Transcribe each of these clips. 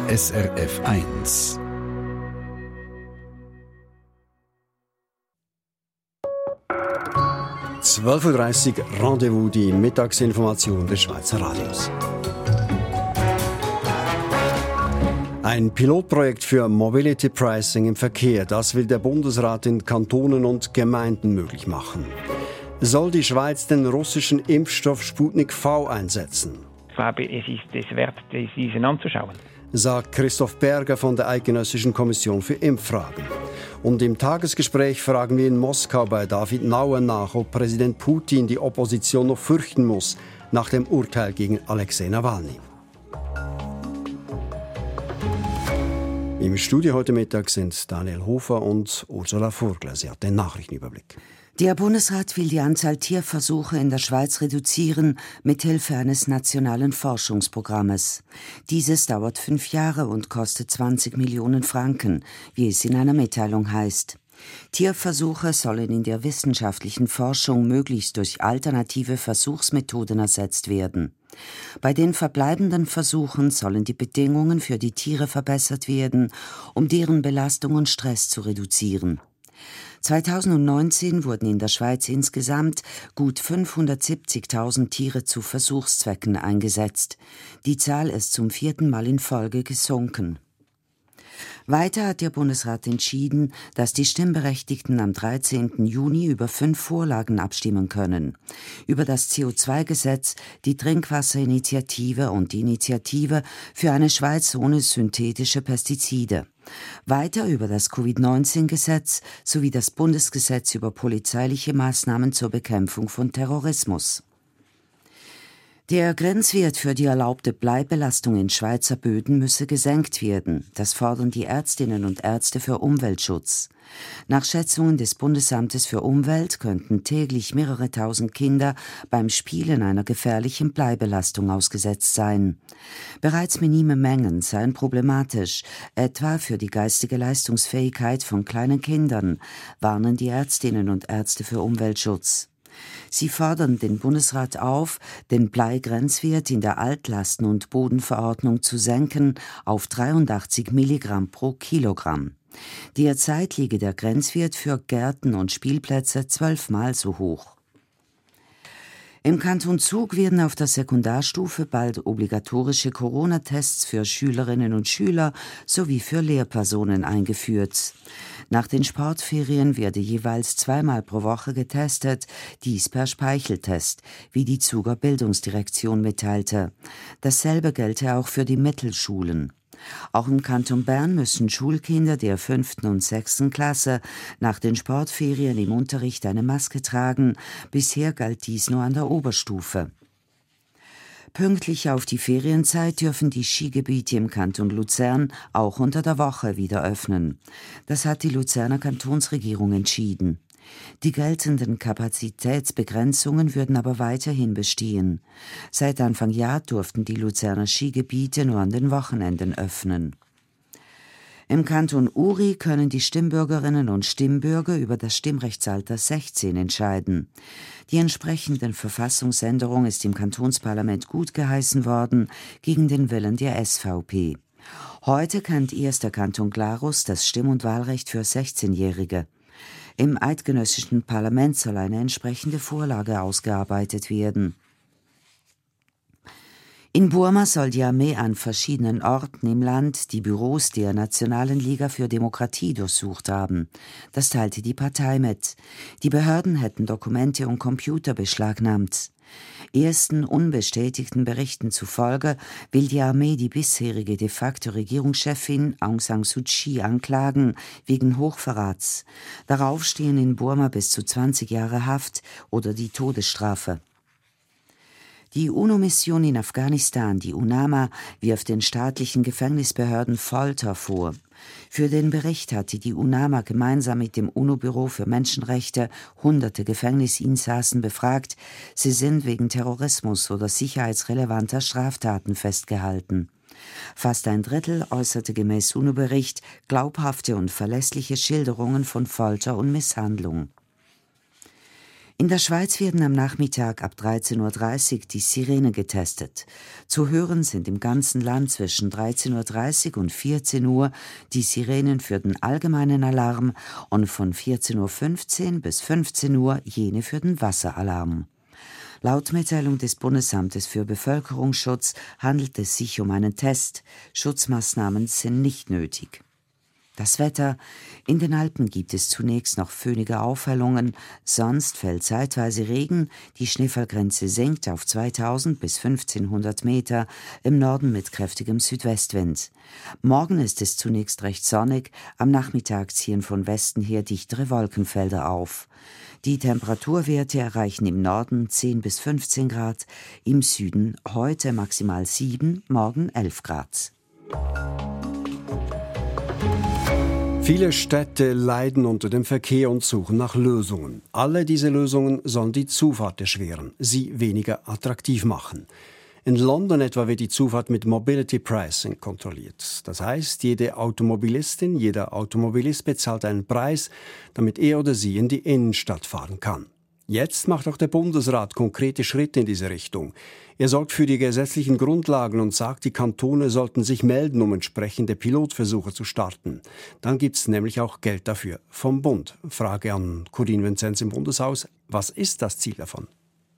SRF 1. (12:30 Uhr) Rendezvous, die Mittagsinformation des Schweizer Radios. Ein Pilotprojekt für Mobility Pricing im Verkehr, das will der Bundesrat in Kantonen und Gemeinden möglich machen. Soll die Schweiz den russischen Impfstoff Sputnik V einsetzen? Ich glaube, es ist es wert, diesen anzuschauen, sagt Christoph Berger von der Eidgenössischen Kommission für Impffragen. Und im Tagesgespräch fragen wir in Moskau bei David Nauer nach, ob Präsident Putin die Opposition noch fürchten muss nach dem Urteil gegen Alexei Nawalny. Im Studio heute Mittag sind Daniel Hofer und Ursula Vogler. Sie hat den Nachrichtenüberblick. Der Bundesrat will die Anzahl Tierversuche in der Schweiz reduzieren, mithilfe eines nationalen Forschungsprogrammes. Dieses dauert 5 Jahre und kostet 20 Millionen Franken, wie es in einer Mitteilung heißt. Tierversuche sollen in der wissenschaftlichen Forschung möglichst durch alternative Versuchsmethoden ersetzt werden. Bei den verbleibenden Versuchen sollen die Bedingungen für die Tiere verbessert werden, um deren Belastung und Stress zu reduzieren. 2019 wurden in der Schweiz insgesamt gut 570.000 Tiere zu Versuchszwecken eingesetzt. Die Zahl ist zum 4. Mal in Folge gesunken. Weiter hat der Bundesrat entschieden, dass die Stimmberechtigten am 13. Juni über 5 Vorlagen abstimmen können. Über das CO2-Gesetz, die Trinkwasserinitiative und die Initiative für eine Schweiz ohne synthetische Pestizide. Weiter über das Covid-19-Gesetz sowie das Bundesgesetz über polizeiliche Maßnahmen zur Bekämpfung von Terrorismus. Der Grenzwert für die erlaubte Bleibelastung in Schweizer Böden müsse gesenkt werden. Das fordern die Ärztinnen und Ärzte für Umweltschutz. Nach Schätzungen des Bundesamtes für Umwelt könnten täglich mehrere tausend Kinder beim Spielen einer gefährlichen Bleibelastung ausgesetzt sein. Bereits minime Mengen seien problematisch, etwa für die geistige Leistungsfähigkeit von kleinen Kindern, warnen die Ärztinnen und Ärzte für Umweltschutz. Sie fordern den Bundesrat auf, den Bleigrenzwert in der Altlasten- und Bodenverordnung zu senken auf 83 Milligramm pro Kilogramm. Derzeit liege der Grenzwert für Gärten und Spielplätze 12-mal so hoch. Im Kanton Zug werden auf der Sekundarstufe bald obligatorische Corona-Tests für Schülerinnen und Schüler sowie für Lehrpersonen eingeführt. Nach den Sportferien werde jeweils 2-mal pro Woche getestet, dies per Speicheltest, wie die Zuger Bildungsdirektion mitteilte. Dasselbe gelte auch für die Mittelschulen. Auch im Kanton Bern müssen Schulkinder der 5. und 6. Klasse nach den Sportferien im Unterricht eine Maske tragen. Bisher galt dies nur an der Oberstufe. Pünktlich auf die Ferienzeit dürfen die Skigebiete im Kanton Luzern auch unter der Woche wieder öffnen. Das hat die Luzerner Kantonsregierung entschieden. Die geltenden Kapazitätsbegrenzungen würden aber weiterhin bestehen. Seit Anfang Jahr durften die Luzerner Skigebiete nur an den Wochenenden öffnen. Im Kanton Uri können die Stimmbürgerinnen und Stimmbürger über das Stimmrechtsalter 16 entscheiden. Die entsprechende Verfassungsänderung ist im Kantonsparlament gutgeheißen worden, gegen den Willen der SVP. Heute kennt erst der Kanton Glarus das Stimm- und Wahlrecht für 16-Jährige. Im eidgenössischen Parlament soll eine entsprechende Vorlage ausgearbeitet werden. In Burma soll die Armee an verschiedenen Orten im Land die Büros der Nationalen Liga für Demokratie durchsucht haben. Das teilte die Partei mit. Die Behörden hätten Dokumente und Computer beschlagnahmt. Ersten unbestätigten Berichten zufolge will die Armee die bisherige de facto Regierungschefin Aung San Suu Kyi anklagen wegen Hochverrats. Darauf stehen in Burma bis zu 20 Jahre Haft oder die Todesstrafe. Die UNO-Mission in Afghanistan, die UNAMA, wirft den staatlichen Gefängnisbehörden Folter vor. Für den Bericht hatte die UNAMA gemeinsam mit dem UNO-Büro für Menschenrechte hunderte Gefängnisinsassen befragt. Sie sind wegen Terrorismus oder sicherheitsrelevanter Straftaten festgehalten. Fast ein Drittel äußerte gemäß UNO-Bericht glaubhafte und verlässliche Schilderungen von Folter und Misshandlung. In der Schweiz werden am Nachmittag ab 13.30 Uhr die Sirenen getestet. Zu hören sind im ganzen Land zwischen 13.30 Uhr und 14 Uhr die Sirenen für den allgemeinen Alarm und von 14.15 Uhr bis 15 Uhr jene für den Wasseralarm. Laut Mitteilung des Bundesamtes für Bevölkerungsschutz handelt es sich um einen Test. Schutzmaßnahmen sind nicht nötig. Das Wetter: In den Alpen gibt es zunächst noch föhnige Aufhellungen, sonst fällt zeitweise Regen, die Schneefallgrenze sinkt auf 2000 bis 1500 Meter, im Norden mit kräftigem Südwestwind. Morgen ist es zunächst recht sonnig, am Nachmittag ziehen von Westen her dichtere Wolkenfelder auf. Die Temperaturwerte erreichen im Norden 10 bis 15 Grad, im Süden heute maximal 7, morgen 11 Grad. Viele Städte leiden unter dem Verkehr und suchen nach Lösungen. Alle diese Lösungen sollen die Zufahrt erschweren, sie weniger attraktiv machen. In London etwa wird die Zufahrt mit Mobility Pricing kontrolliert. Das heißt, jede Automobilistin, jeder Automobilist bezahlt einen Preis, damit er oder sie in die Innenstadt fahren kann. Jetzt macht auch der Bundesrat konkrete Schritte in diese Richtung. Er sorgt für die gesetzlichen Grundlagen und sagt, die Kantone sollten sich melden, um entsprechende Pilotversuche zu starten. Dann gibt es nämlich auch Geld dafür vom Bund. Frage an Corinne Vinzenz im Bundeshaus: Was ist das Ziel davon?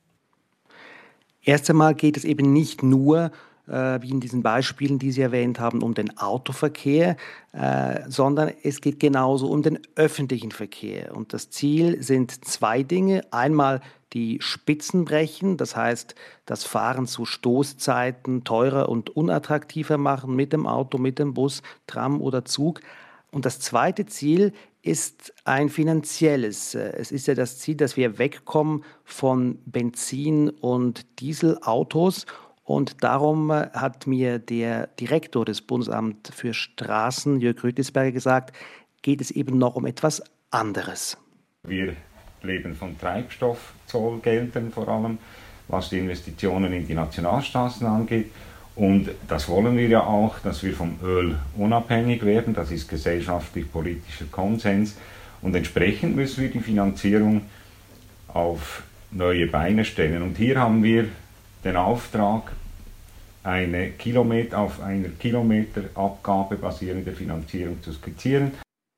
Erst einmal geht es eben nicht nur, wie in diesen Beispielen, die Sie erwähnt haben, um den Autoverkehr, sondern es geht genauso um den öffentlichen Verkehr. Und das Ziel sind zwei Dinge. Einmal die Spitzen brechen, das heißt, das Fahren zu Stoßzeiten teurer und unattraktiver machen mit dem Auto, mit dem Bus, Tram oder Zug. Und das zweite Ziel ist ein finanzielles. Es ist ja das Ziel, dass wir wegkommen von Benzin- und Dieselautos. Und darum hat mir der Direktor des Bundesamts für Straßen, Jörg Rütisberger, gesagt, geht es eben noch um etwas anderes. Wir leben von Treibstoffzollgeldern vor allem, was die Investitionen in die Nationalstraßen angeht. Und das wollen wir ja auch, dass wir vom Öl unabhängig werden. Das ist gesellschaftlich-politischer Konsens. Und entsprechend müssen wir die Finanzierung auf neue Beine stellen. Und hier haben wir den Auftrag, auf einer Kilometerabgabe basierende Finanzierung zu skizzieren.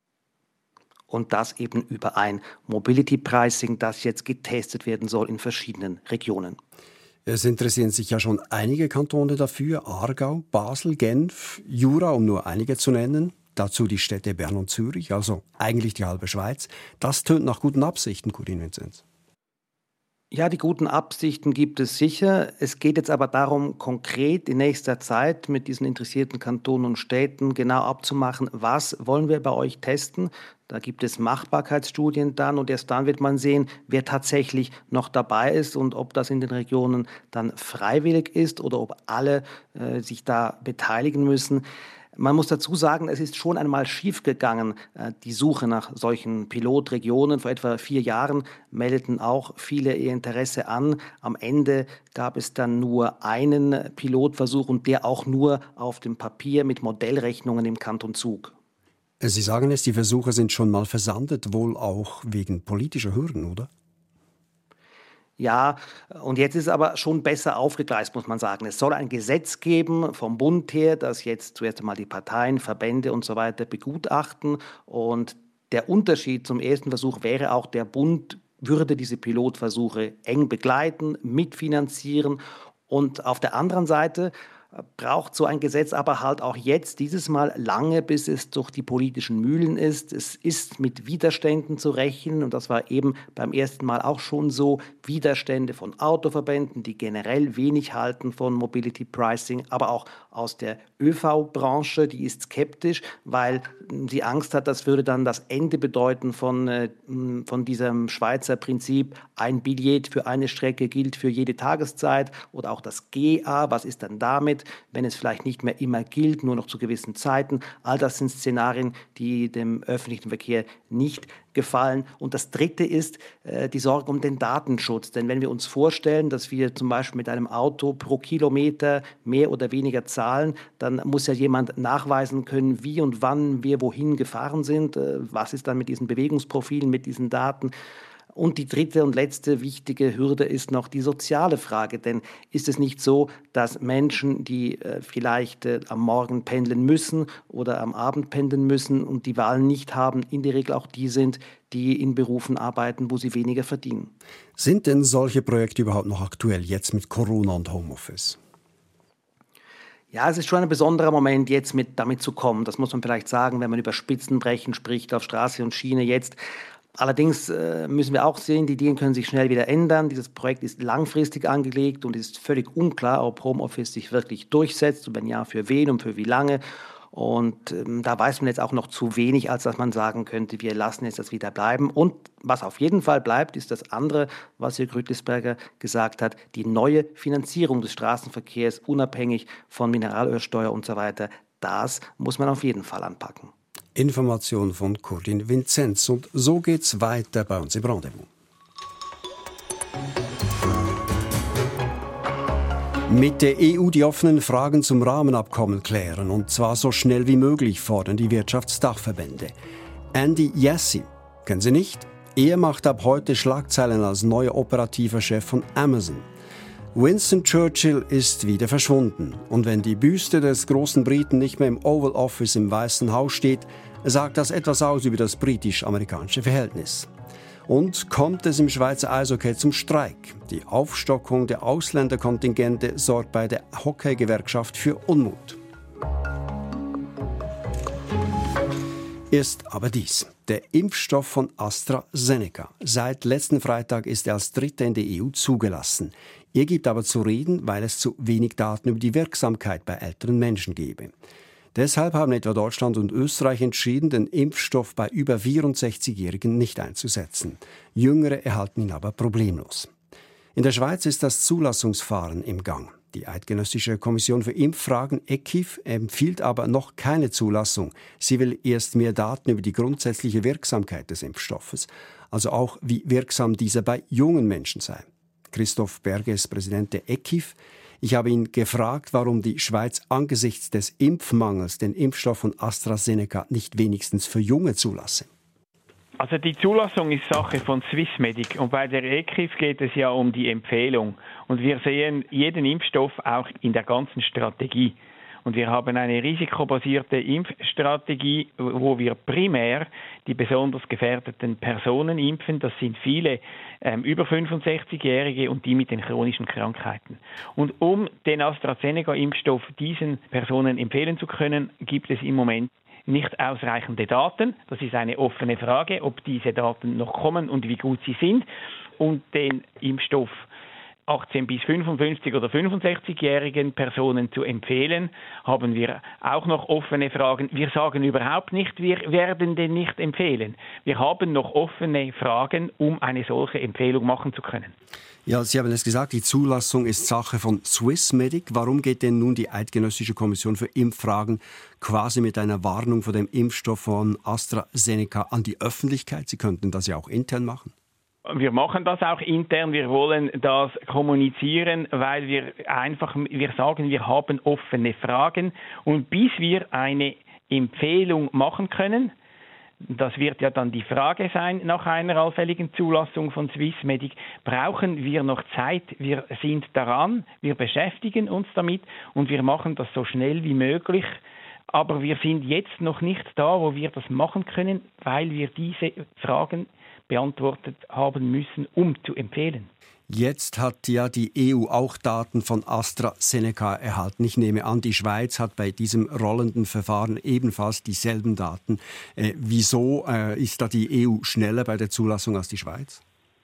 Und das eben über ein Mobility Pricing, das jetzt getestet werden soll in verschiedenen Regionen. Es interessieren sich ja schon einige Kantone dafür: Aargau, Basel, Genf, Jura, um nur einige zu nennen. Dazu die Städte Bern und Zürich, also eigentlich die halbe Schweiz. Das tönt nach guten Absichten, Corinne Vinzenz. Ja, die guten Absichten gibt es sicher. Es geht jetzt aber darum, konkret in nächster Zeit mit diesen interessierten Kantonen und Städten genau abzumachen, was wollen wir bei euch testen. Da gibt es Machbarkeitsstudien dann und erst dann wird man sehen, wer tatsächlich noch dabei ist und ob das in den Regionen dann freiwillig ist oder ob alle sich da beteiligen müssen. Man muss dazu sagen, es ist schon einmal schiefgegangen, die Suche nach solchen Pilotregionen. Vor etwa 4 Jahren meldeten auch viele ihr Interesse an. Am Ende gab es dann nur einen Pilotversuch und der auch nur auf dem Papier mit Modellrechnungen im Kanton Zug. Sie sagen es, die Versuche sind schon mal versandet, wohl auch wegen politischer Hürden, oder? Ja, und jetzt ist es aber schon besser aufgegleist, muss man sagen. Es soll ein Gesetz geben vom Bund her, das jetzt zuerst einmal die Parteien, Verbände und so weiter begutachten. Und der Unterschied zum ersten Versuch wäre auch, der Bund würde diese Pilotversuche eng begleiten, mitfinanzieren. Und auf der anderen Seite braucht so ein Gesetz aber halt auch jetzt dieses Mal lange, bis es durch die politischen Mühlen ist. Es ist mit Widerständen zu rechnen und das war eben beim ersten Mal auch schon so. Widerstände von Autoverbänden, die generell wenig halten von Mobility Pricing, aber auch aus der ÖV-Branche, die ist skeptisch, weil sie Angst hat, das würde dann das Ende bedeuten von diesem Schweizer Prinzip, ein Billett für eine Strecke gilt für jede Tageszeit oder auch das GA, was ist dann damit, wenn es vielleicht nicht mehr immer gilt, nur noch zu gewissen Zeiten. All das sind Szenarien, die dem öffentlichen Verkehr nicht gefallen. Und das Dritte ist die Sorge um den Datenschutz. Denn wenn wir uns vorstellen, dass wir zum Beispiel mit einem Auto pro Kilometer mehr oder weniger zahlen, dann muss ja jemand nachweisen können, wie und wann wir wohin gefahren sind. Was ist dann mit diesen Bewegungsprofilen, mit diesen Daten? Und die dritte und letzte wichtige Hürde ist noch die soziale Frage. Denn ist es nicht so, dass Menschen, die vielleicht am Morgen pendeln müssen oder am Abend pendeln müssen und die Wahl nicht haben, in der Regel auch die sind, die in Berufen arbeiten, wo sie weniger verdienen? Sind denn solche Projekte überhaupt noch aktuell, jetzt mit Corona und Homeoffice? Ja, es ist schon ein besonderer Moment, jetzt damit zu kommen. Das muss man vielleicht sagen, wenn man über Spitzenbrechen spricht auf Straße und Schiene jetzt. Allerdings müssen wir auch sehen, die Dinge können sich schnell wieder ändern. Dieses Projekt ist langfristig angelegt und es ist völlig unklar, ob Homeoffice sich wirklich durchsetzt und wenn ja, für wen und für wie lange. Und da weiß man jetzt auch noch zu wenig, als dass man sagen könnte, wir lassen jetzt das wieder bleiben. Und was auf jeden Fall bleibt, ist das andere, was Jörg Rüttlisberger gesagt hat, die neue Finanzierung des Straßenverkehrs, unabhängig von Mineralölsteuer und so weiter. Das muss man auf jeden Fall anpacken. Information von Corinne Vinzenz. Und so geht's weiter bei uns im Rendezvous. Mit der EU die offenen Fragen zum Rahmenabkommen klären, und zwar so schnell wie möglich, fordern die Wirtschaftsdachverbände. Andy Jassy, kennen Sie nicht? Er macht ab heute Schlagzeilen als neuer operativer Chef von Amazon. Winston Churchill ist wieder verschwunden. Und wenn die Büste des großen Briten nicht mehr im Oval Office im Weißen Haus steht, sagt das etwas aus über das britisch-amerikanische Verhältnis. Und kommt es im Schweizer Eishockey zum Streik? Die Aufstockung der Ausländerkontingente sorgt bei der Hockeygewerkschaft für Unmut. Erst aber dies. Der Impfstoff von AstraZeneca. Seit letzten Freitag ist er als Dritter in der EU zugelassen. Er gibt aber zu reden, weil es zu wenig Daten über die Wirksamkeit bei älteren Menschen gebe. Deshalb haben etwa Deutschland und Österreich entschieden, den Impfstoff bei über 64-Jährigen nicht einzusetzen. Jüngere erhalten ihn aber problemlos. In der Schweiz ist das Zulassungsverfahren im Gang. Die Eidgenössische Kommission für Impffragen, EKIF, empfiehlt aber noch keine Zulassung. Sie will erst mehr Daten über die grundsätzliche Wirksamkeit des Impfstoffes, also auch wie wirksam dieser bei jungen Menschen sei. Christoph Berger ist Präsident der EKIF. Ich habe ihn gefragt, warum die Schweiz angesichts des Impfmangels den Impfstoff von AstraZeneca nicht wenigstens für Junge zulasse. Also die Zulassung ist Sache von Swissmedic und bei der EKIF geht es ja um die Empfehlung. Und wir sehen jeden Impfstoff auch in der ganzen Strategie. Und wir haben eine risikobasierte Impfstrategie, wo wir primär die besonders gefährdeten Personen impfen. Das sind viele über 65-Jährige und die mit den chronischen Krankheiten. Und um den AstraZeneca-Impfstoff diesen Personen empfehlen zu können, gibt es im Moment nicht ausreichende Daten. Das ist eine offene Frage, ob diese Daten noch kommen und wie gut sie sind. Und den Impfstoff 18 bis 55 oder 65-jährigen Personen zu empfehlen, haben wir auch noch offene Fragen. Wir sagen überhaupt nicht, wir werden den nicht empfehlen. Wir haben noch offene Fragen, um eine solche Empfehlung machen zu können. Ja, Sie haben es gesagt, die Zulassung ist Sache von Swissmedic. Warum geht denn nun die Eidgenössische Kommission für Impffragen quasi mit einer Warnung vor dem Impfstoff von AstraZeneca an die Öffentlichkeit? Sie könnten das ja auch intern machen. Wir machen das auch intern. Wir wollen das kommunizieren, weil wir sagen, wir haben offene Fragen. Und bis wir eine Empfehlung machen können, das wird ja dann die Frage sein nach einer allfälligen Zulassung von Swissmedic, brauchen wir noch Zeit. Wir sind daran, wir beschäftigen uns damit und wir machen das so schnell wie möglich. Aber wir sind jetzt noch nicht da, wo wir das machen können, weil wir diese Fragen beantwortet haben müssen, um zu empfehlen. Jetzt hat ja die EU auch Daten von AstraZeneca erhalten. Ich nehme an, die Schweiz hat bei diesem rollenden Verfahren ebenfalls dieselben Daten. Wieso ist da die EU schneller bei der Zulassung als die Schweiz?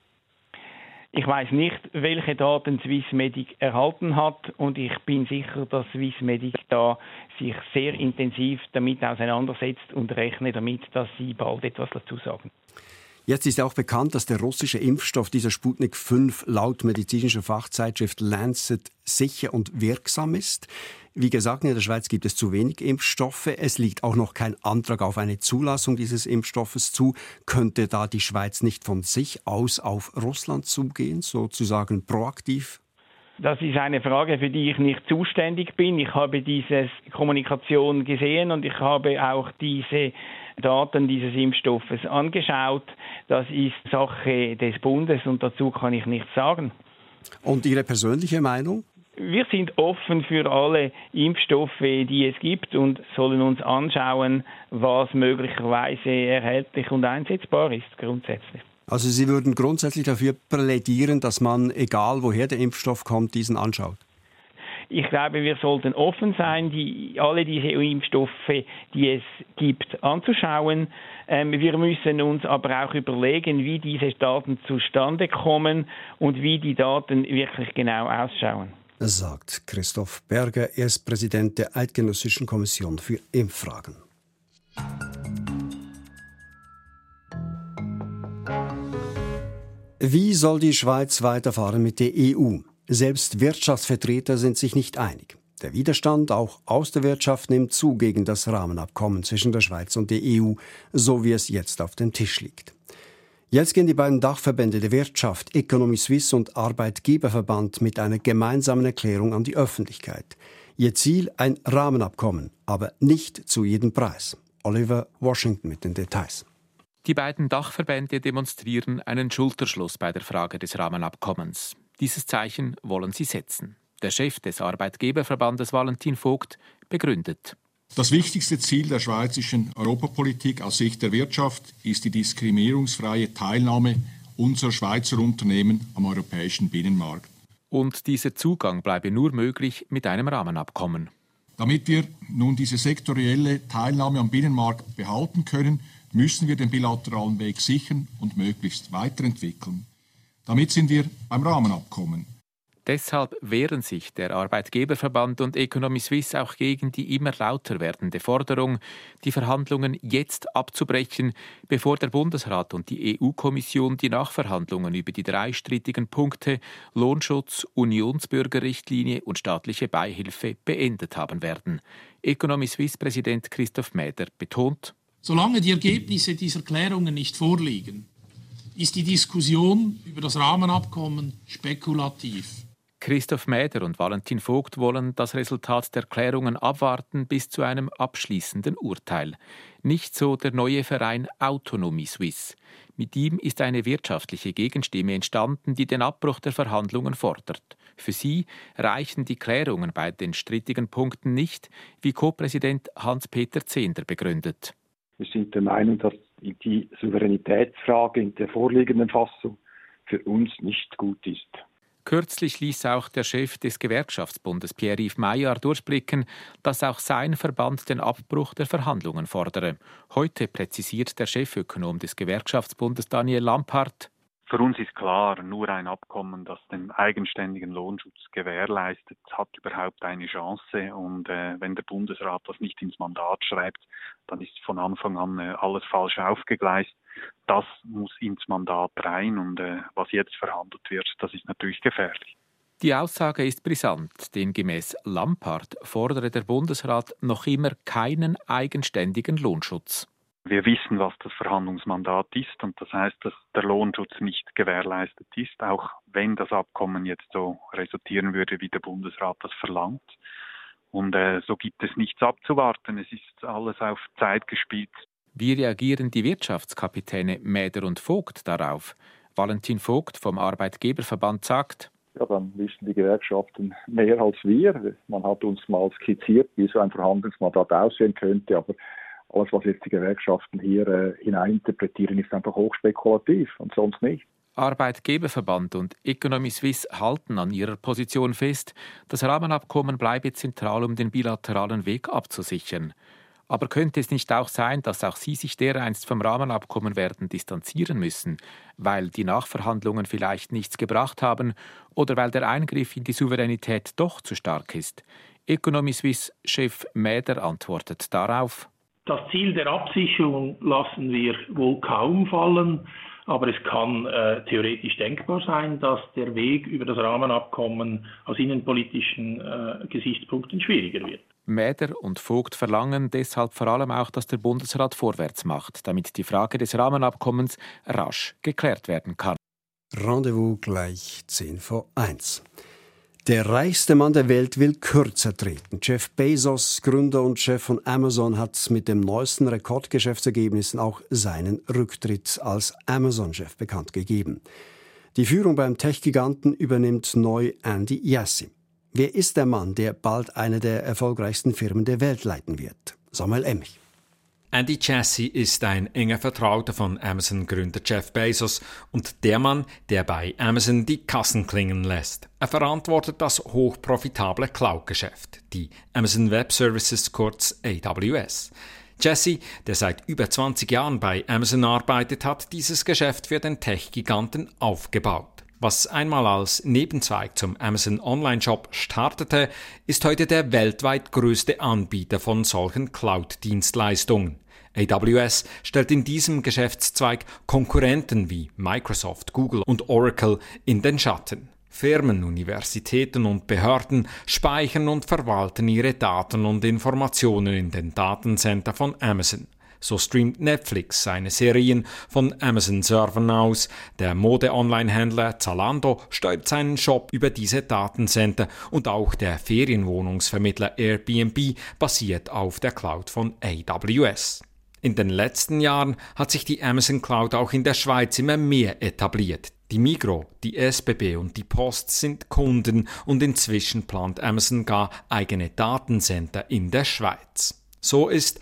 Ich weiß nicht, welche Daten Swissmedic erhalten hat und ich bin sicher, dass Swissmedic da sich sehr intensiv damit auseinandersetzt und rechne damit, dass sie bald etwas dazu sagen. Jetzt ist auch bekannt, dass der russische Impfstoff, dieser Sputnik 5, laut medizinischer Fachzeitschrift Lancet sicher und wirksam ist. Wie gesagt, in der Schweiz gibt es zu wenig Impfstoffe. Es liegt auch noch kein Antrag auf eine Zulassung dieses Impfstoffes zu. Könnte da die Schweiz nicht von sich aus auf Russland zugehen, sozusagen proaktiv? Das ist eine Frage, für die ich nicht zuständig bin. Ich habe diese Kommunikation gesehen und ich habe auch diese Daten dieses Impfstoffes angeschaut. Das ist Sache des Bundes und dazu kann ich nichts sagen. Und Ihre persönliche Meinung? Wir sind offen für alle Impfstoffe, die es gibt und sollen uns anschauen, was möglicherweise erhältlich und einsetzbar ist grundsätzlich. Also Sie würden grundsätzlich dafür plädieren, dass man, egal woher der Impfstoff kommt, diesen anschaut? Ich glaube, wir sollten offen sein, alle diese Impfstoffe, die es gibt, anzuschauen. Wir müssen uns aber auch überlegen, wie diese Daten zustande kommen und wie die Daten wirklich genau ausschauen. Sagt Christoph Berger, er ist Präsident der Eidgenössischen Kommission für Impffragen. Wie soll die Schweiz weiterfahren mit der EU? Selbst Wirtschaftsvertreter sind sich nicht einig. Der Widerstand auch aus der Wirtschaft nimmt zu gegen das Rahmenabkommen zwischen der Schweiz und der EU, so wie es jetzt auf dem Tisch liegt. Jetzt gehen die beiden Dachverbände der Wirtschaft, Economy Suisse und Arbeitgeberverband, mit einer gemeinsamen Erklärung an die Öffentlichkeit. Ihr Ziel ein Rahmenabkommen, aber nicht zu jedem Preis. Oliver Washington mit den Details. Die beiden Dachverbände demonstrieren einen Schulterschluss bei der Frage des Rahmenabkommens. Dieses Zeichen wollen sie setzen. Der Chef des Arbeitgeberverbandes Valentin Vogt begründet. Das wichtigste Ziel der schweizerischen Europapolitik aus Sicht der Wirtschaft ist die diskriminierungsfreie Teilnahme unserer Schweizer Unternehmen am europäischen Binnenmarkt. Und dieser Zugang bleibe nur möglich mit einem Rahmenabkommen. Damit wir nun diese sektorielle Teilnahme am Binnenmarkt behalten können, müssen wir den bilateralen Weg sichern und möglichst weiterentwickeln. Damit sind wir beim Rahmenabkommen. Deshalb wehren sich der Arbeitgeberverband und Economy Suisse auch gegen die immer lauter werdende Forderung, die Verhandlungen jetzt abzubrechen, bevor der Bundesrat und die EU-Kommission die Nachverhandlungen über die 3 strittigen Punkte Lohnschutz, Unionsbürgerrichtlinie und staatliche Beihilfe beendet haben werden. Economy Suisse-Präsident Christoph Mäder betont: Solange die Ergebnisse dieser Klärungen nicht vorliegen, ist die Diskussion über das Rahmenabkommen spekulativ. Christoph Mäder und Valentin Vogt wollen das Resultat der Klärungen abwarten bis zu einem abschließenden Urteil. Nicht so der neue Verein Autonomie Suisse. Mit ihm ist eine wirtschaftliche Gegenstimme entstanden, die den Abbruch der Verhandlungen fordert. Für sie reichen die Klärungen bei den strittigen Punkten nicht, wie Co-Präsident Hans-Peter Zehnder begründet. Wir sind der Meinung, dass die Souveränitätsfrage in der vorliegenden Fassung für uns nicht gut ist. Kürzlich ließ auch der Chef des Gewerkschaftsbundes Pierre-Yves Maillard durchblicken, dass auch sein Verband den Abbruch der Verhandlungen fordere. Heute präzisiert der Chefökonom des Gewerkschaftsbundes Daniel Lampart: Für uns ist klar, nur ein Abkommen, das den eigenständigen Lohnschutz gewährleistet, hat überhaupt eine Chance. Und wenn der Bundesrat das nicht ins Mandat schreibt, dann ist von Anfang an alles falsch aufgegleist. Das muss ins Mandat rein und was jetzt verhandelt wird, das ist natürlich gefährlich. Die Aussage ist brisant, denn gemäß Lampart fordere der Bundesrat noch immer keinen eigenständigen Lohnschutz. Wir wissen, was das Verhandlungsmandat ist und das heißt, dass der Lohnschutz nicht gewährleistet ist, auch wenn das Abkommen jetzt so resultieren würde, wie der Bundesrat das verlangt. Und so gibt es nichts abzuwarten, es ist alles auf Zeit gespielt. Wie reagieren die Wirtschaftskapitäne Mäder und Vogt darauf? Valentin Vogt vom Arbeitgeberverband sagt: Ja, dann wissen die Gewerkschaften mehr als wir. Man hat uns mal skizziert, wie so ein Verhandlungsmandat aussehen könnte, aber alles, was jetzt die Gewerkschaften hier hineininterpretieren, ist einfach hochspekulativ und sonst nicht. Arbeitgeberverband und Economy Suisse halten an ihrer Position fest, das Rahmenabkommen bleibe zentral, um den bilateralen Weg abzusichern. Aber könnte es nicht auch sein, dass auch sie sich dereinst vom Rahmenabkommen werden distanzieren müssen, weil die Nachverhandlungen vielleicht nichts gebracht haben oder weil der Eingriff in die Souveränität doch zu stark ist? Economy Suisse-Chef Mäder antwortet darauf: Das Ziel der Absicherung lassen wir wohl kaum fallen, aber es kann theoretisch denkbar sein, dass der Weg über das Rahmenabkommen aus innenpolitischen Gesichtspunkten schwieriger wird. Mäder und Vogt verlangen deshalb vor allem auch, dass der Bundesrat vorwärts macht, damit die Frage des Rahmenabkommens rasch geklärt werden kann. Rendezvous gleich 10 vor 1. Der reichste Mann der Welt will kürzer treten. Jeff Bezos, Gründer und Chef von Amazon, hat mit dem neuesten Rekordgeschäftsergebnissen auch seinen Rücktritt als Amazon-Chef bekannt gegeben. Die Führung beim Tech-Giganten übernimmt neu Andy Jassy. Wer ist der Mann, der bald eine der erfolgreichsten Firmen der Welt leiten wird? Samuel Emmich. Andy Jassy ist ein enger Vertrauter von Amazon-Gründer Jeff Bezos und der Mann, der bei Amazon die Kassen klingen lässt. Er verantwortet das hochprofitable Cloud-Geschäft, die Amazon Web Services, kurz AWS. Jassy, der seit über 20 Jahren bei Amazon arbeitet, hat dieses Geschäft für den Tech-Giganten aufgebaut. Was einmal als Nebenzweig zum Amazon Online-Shop startete, ist heute der weltweit größte Anbieter von solchen Cloud-Dienstleistungen. AWS stellt in diesem Geschäftszweig Konkurrenten wie Microsoft, Google und Oracle in den Schatten. Firmen, Universitäten und Behörden speichern und verwalten ihre Daten und Informationen in den Datencenter von Amazon. So streamt Netflix seine Serien von Amazon-Servern aus. Der Mode-Online-Händler Zalando steuert seinen Shop über diese Datencenter und auch der Ferienwohnungsvermittler Airbnb basiert auf der Cloud von AWS. In den letzten Jahren hat sich die Amazon Cloud auch in der Schweiz immer mehr etabliert. Die Migros, die SBB und die Post sind Kunden und inzwischen plant Amazon gar eigene Datencenter in der Schweiz. So ist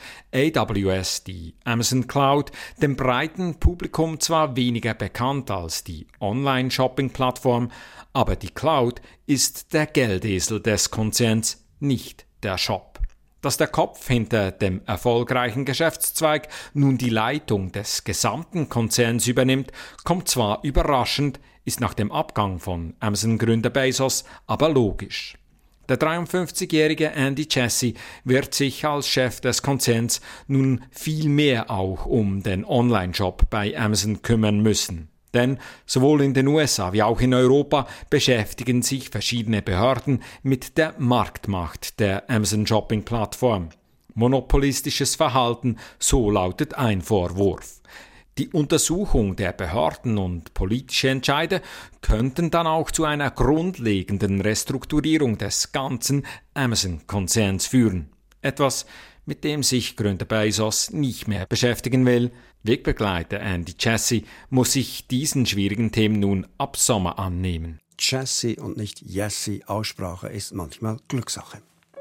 AWS, die Amazon Cloud, dem breiten Publikum zwar weniger bekannt als die Online-Shopping-Plattform, aber die Cloud ist der Geldesel des Konzerns, nicht der Shop. Dass der Kopf hinter dem erfolgreichen Geschäftszweig nun die Leitung des gesamten Konzerns übernimmt, kommt zwar überraschend, ist nach dem Abgang von Amazon-Gründer Bezos aber logisch. Der 53-jährige Andy Jassy wird sich als Chef des Konzerns nun viel mehr auch um den Online-Shop bei Amazon kümmern müssen. Denn sowohl in den USA wie auch in Europa beschäftigen sich verschiedene Behörden mit der Marktmacht der Amazon-Shopping-Plattform. Monopolistisches Verhalten, so lautet ein Vorwurf. Die Untersuchung der Behörden und politische Entscheide könnten dann auch zu einer grundlegenden Restrukturierung des ganzen Amazon-Konzerns führen. Etwas, mit dem sich Gründer Bezos nicht mehr beschäftigen will. Wegbegleiter Andy Jassy muss sich diesen schwierigen Themen nun ab Sommer annehmen. Jassy und nicht Jassy, Aussprache ist manchmal Glückssache.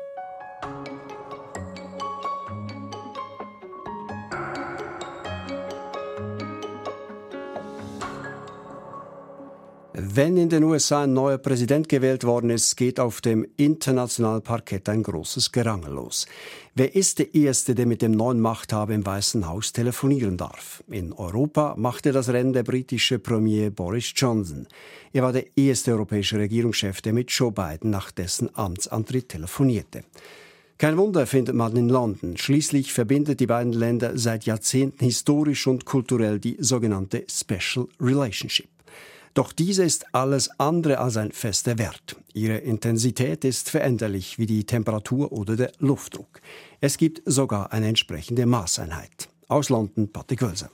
Wenn in den USA ein neuer Präsident gewählt worden ist, geht auf dem internationalen Parkett ein großes Gerangel los. Wer ist der Erste, der mit dem neuen Machthaber im Weißen Haus telefonieren darf? In Europa machte das Rennen der britische Premier Boris Johnson. Er war der erste europäische Regierungschef, der mit Joe Biden nach dessen Amtsantritt telefonierte. Kein Wunder, findet man in London. Schließlich verbindet die beiden Länder seit Jahrzehnten historisch und kulturell die sogenannte Special Relationship. Doch diese ist alles andere als ein fester Wert. Ihre Intensität ist veränderlich wie die Temperatur oder der Luftdruck. Es gibt sogar eine entsprechende Maßeinheit. Aus London, Patrick Wölser.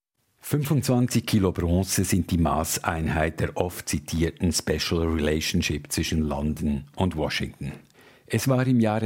25 Kilo Bronze sind die Maßeinheit der oft zitierten Special Relationship zwischen London und Washington. Es war im Jahre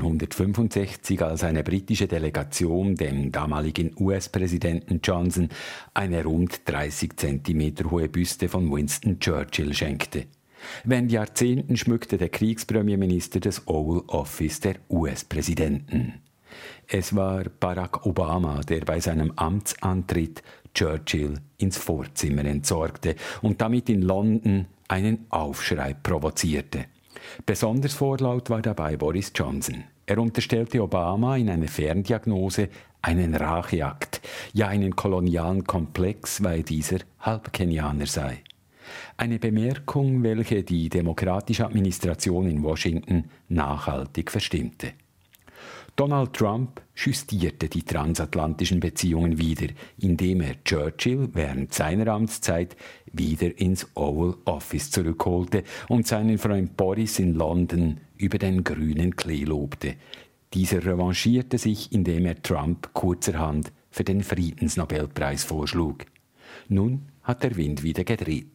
1965, als eine britische Delegation dem damaligen US-Präsidenten Johnson eine rund 30 cm hohe Büste von Winston Churchill schenkte. Während Jahrzehnten schmückte der Kriegspremierminister das Oval Office der US-Präsidenten. Es war Barack Obama, der bei seinem Amtsantritt Churchill ins Vorzimmer entsorgte und damit in London einen Aufschrei provozierte. Besonders vorlaut war dabei Boris Johnson. Er unterstellte Obama in einer Ferndiagnose einen Racheakt, ja einen kolonialen Komplex, weil dieser Halbkenianer sei. Eine Bemerkung, welche die demokratische Administration in Washington nachhaltig verstimmte. Donald Trump justierte die transatlantischen Beziehungen wieder, indem er Churchill während seiner Amtszeit wieder ins Oval Office zurückholte und seinen Freund Boris in London über den grünen Klee lobte. Dieser revanchierte sich, indem er Trump kurzerhand für den Friedensnobelpreis vorschlug. Nun hat der Wind wieder gedreht.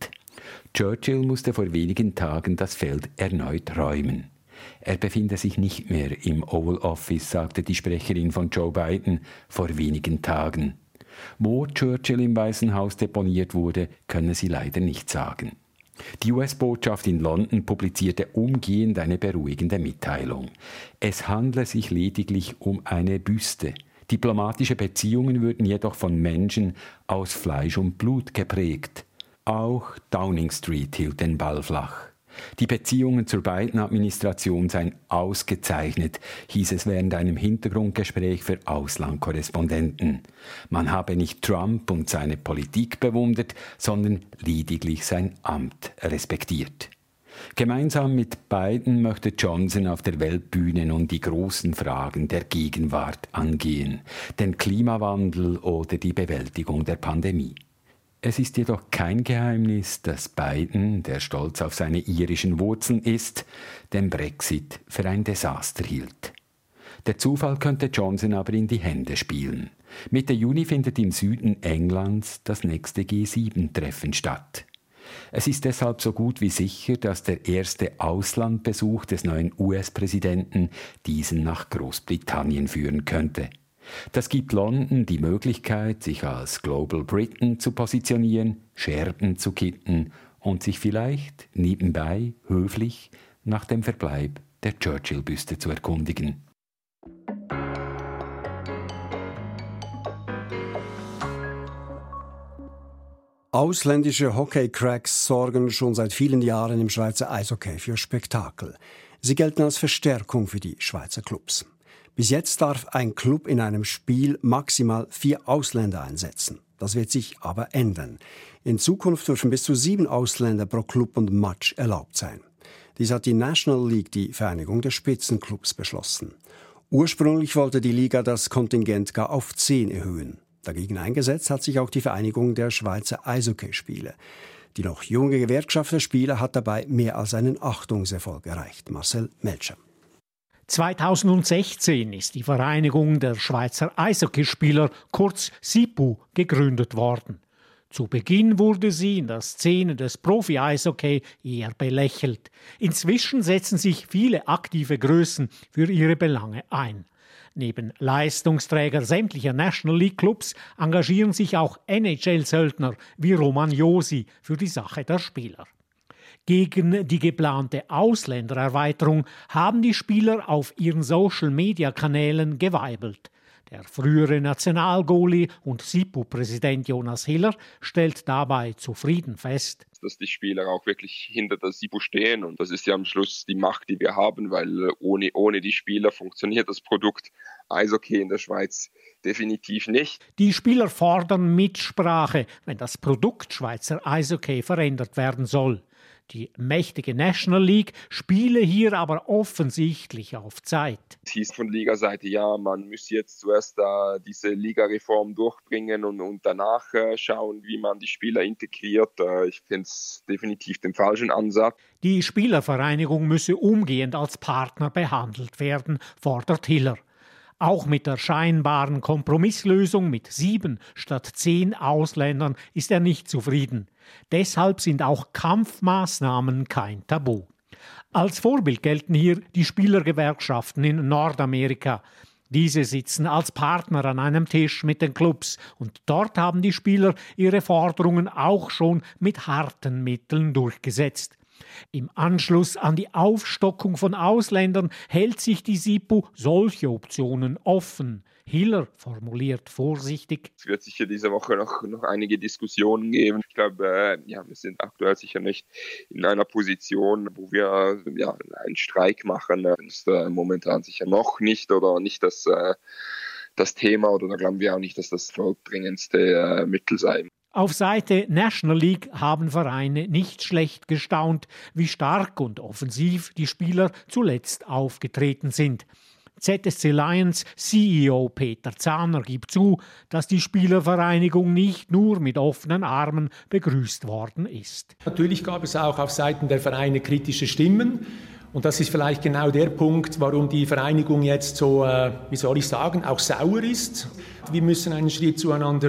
Churchill musste vor wenigen Tagen das Feld erneut räumen. Er befinde sich nicht mehr im Oval Office, sagte die Sprecherin von Joe Biden vor wenigen Tagen. Wo Churchill im Weißen Haus deponiert wurde, könne sie leider nicht sagen. Die US-Botschaft in London publizierte umgehend eine beruhigende Mitteilung. Es handle sich lediglich um eine Büste. Diplomatische Beziehungen würden jedoch von Menschen aus Fleisch und Blut geprägt. Auch Downing Street hielt den Ball flach. Die Beziehungen zur Biden-Administration seien ausgezeichnet, hieß es während einem Hintergrundgespräch für Auslandkorrespondenten. Man habe nicht Trump und seine Politik bewundert, sondern lediglich sein Amt respektiert. Gemeinsam mit Biden möchte Johnson auf der Weltbühne nun die großen Fragen der Gegenwart angehen, den Klimawandel oder die Bewältigung der Pandemie. Es ist jedoch kein Geheimnis, dass Biden, der stolz auf seine irischen Wurzeln ist, den Brexit für ein Desaster hielt. Der Zufall könnte Johnson aber in die Hände spielen. Mitte Juni findet im Süden Englands das nächste G7-Treffen statt. Es ist deshalb so gut wie sicher, dass der erste Auslandbesuch des neuen US-Präsidenten diesen nach Großbritannien führen könnte. Das gibt London die Möglichkeit, sich als Global Britain zu positionieren, Scherben zu kitten und sich vielleicht nebenbei höflich nach dem Verbleib der Churchill-Büste zu erkundigen. Ausländische Hockey-Cracks sorgen schon seit vielen Jahren im Schweizer Eishockey für Spektakel. Sie gelten als Verstärkung für die Schweizer Clubs. Bis jetzt darf ein Club in einem Spiel maximal 4 Ausländer einsetzen. Das wird sich aber ändern. In Zukunft dürfen bis zu 7 Ausländer pro Club und Match erlaubt sein. Dies hat die National League, die Vereinigung der Spitzenclubs, beschlossen. Ursprünglich wollte die Liga das Kontingent gar auf 10 erhöhen. Dagegen eingesetzt hat sich auch die Vereinigung der Schweizer Eishockeyspieler. Die noch junge Gewerkschaft der Spieler hat dabei mehr als einen Achtungserfolg erreicht. Marcel Melcher. 2016 ist die Vereinigung der Schweizer Eishockeyspieler, kurz SIPU, gegründet worden. Zu Beginn wurde sie in der Szene des Profi-Eishockey eher belächelt. Inzwischen setzen sich viele aktive Größen für ihre Belange ein. Neben Leistungsträger sämtlicher National League Clubs engagieren sich auch NHL-Söldner wie Roman Josi für die Sache der Spieler. Gegen die geplante Ausländererweiterung haben die Spieler auf ihren Social-Media-Kanälen geweibelt. Der frühere Nationalgoalie und SIPU-Präsident Jonas Hiller stellt dabei zufrieden fest, dass die Spieler auch wirklich hinter der SIPU stehen. Und das ist ja am Schluss die Macht, die wir haben, weil ohne die Spieler funktioniert das Produkt Eishockey in der Schweiz definitiv nicht. Die Spieler fordern Mitsprache, wenn das Produkt Schweizer Eishockey verändert werden soll. Die mächtige National League spiele hier aber offensichtlich auf Zeit. Es hieß von Ligaseite, ja, man müsse jetzt zuerst diese Ligareform durchbringen und danach schauen, wie man die Spieler integriert. Ich finde es definitiv den falschen Ansatz. Die Spielervereinigung müsse umgehend als Partner behandelt werden, fordert Hiller. Auch mit der scheinbaren Kompromisslösung mit 7 statt 10 Ausländern ist er nicht zufrieden. Deshalb sind auch Kampfmaßnahmen kein Tabu. Als Vorbild gelten hier die Spielergewerkschaften in Nordamerika. Diese sitzen als Partner an einem Tisch mit den Clubs und dort haben die Spieler ihre Forderungen auch schon mit harten Mitteln durchgesetzt. Im Anschluss an die Aufstockung von Ausländern hält sich die SIPU solche Optionen offen. Hiller formuliert vorsichtig: Es wird sicher diese Woche noch einige Diskussionen geben. Ich glaube, wir sind aktuell sicher nicht in einer Position, wo wir einen Streik machen. Das ist momentan sicher noch nicht oder nicht das Thema, oder da glauben wir auch nicht, dass das dringendste Mittel sei. Auf Seite National League haben Vereine nicht schlecht gestaunt, wie stark und offensiv die Spieler zuletzt aufgetreten sind. ZSC Lions CEO Peter Zahner gibt zu, dass die Spielervereinigung nicht nur mit offenen Armen begrüßt worden ist. Natürlich gab es auch auf Seiten der Vereine kritische Stimmen. Und das ist vielleicht genau der Punkt, warum die Vereinigung jetzt so, auch sauer ist. Wir müssen einen Schritt zueinander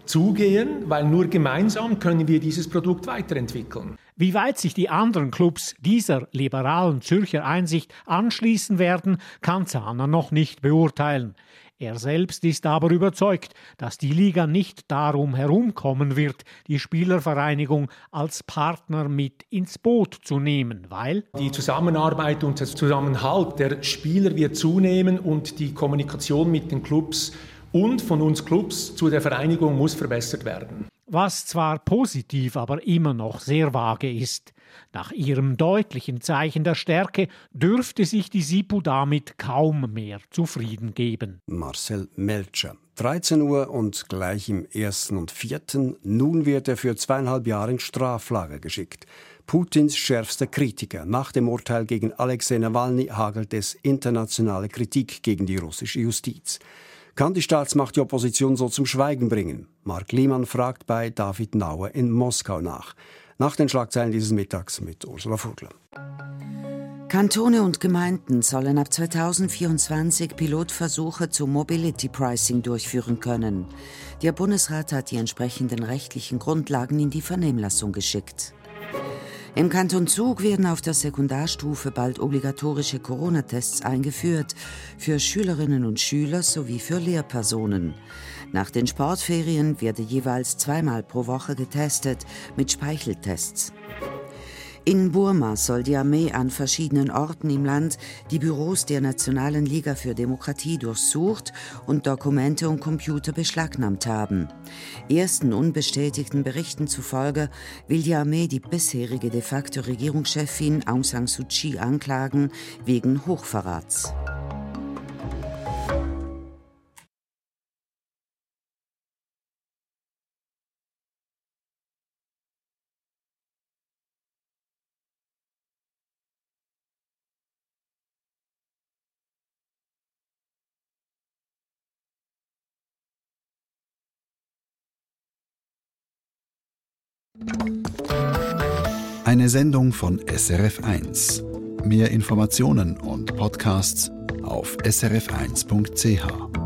zugehen, weil nur gemeinsam können wir dieses Produkt weiterentwickeln. Wie weit sich die anderen Clubs dieser liberalen Zürcher Einsicht anschließen werden, kann Zahner noch nicht beurteilen. Er selbst ist aber überzeugt, dass die Liga nicht darum herumkommen wird, die Spielervereinigung als Partner mit ins Boot zu nehmen, weil die Zusammenarbeit und der Zusammenhalt der Spieler wird zunehmen und die Kommunikation mit den Clubs und von uns Clubs zu der Vereinigung muss verbessert werden. Was zwar positiv, aber immer noch sehr vage ist. Nach ihrem deutlichen Zeichen der Stärke dürfte sich die SIPU damit kaum mehr zufrieden geben. Marcel Melcher. 13 Uhr und gleich im 1. und 4. Nun wird er für 2,5 Jahre in Straflager geschickt. Putins schärfster Kritiker. Nach dem Urteil gegen Alexei Nawalny hagelt es internationale Kritik gegen die russische Justiz. Kann die Staatsmacht die Opposition so zum Schweigen bringen? Mark Liemann fragt bei David Nauer in Moskau nach. Nach den Schlagzeilen dieses Mittags mit Ursula Vogler. Kantone und Gemeinden sollen ab 2024 Pilotversuche zum Mobility Pricing durchführen können. Der Bundesrat hat die entsprechenden rechtlichen Grundlagen in die Vernehmlassung geschickt. Im Kanton Zug werden auf der Sekundarstufe bald obligatorische Corona-Tests eingeführt, für Schülerinnen und Schüler sowie für Lehrpersonen. Nach den Sportferien werde jeweils 2-mal pro Woche getestet mit Speicheltests. In Burma soll die Armee an verschiedenen Orten im Land die Büros der Nationalen Liga für Demokratie durchsucht und Dokumente und Computer beschlagnahmt haben. Ersten unbestätigten Berichten zufolge will die Armee die bisherige de facto Regierungschefin Aung San Suu Kyi anklagen wegen Hochverrats. Eine Sendung von SRF1. Mehr Informationen und Podcasts auf srf1.ch.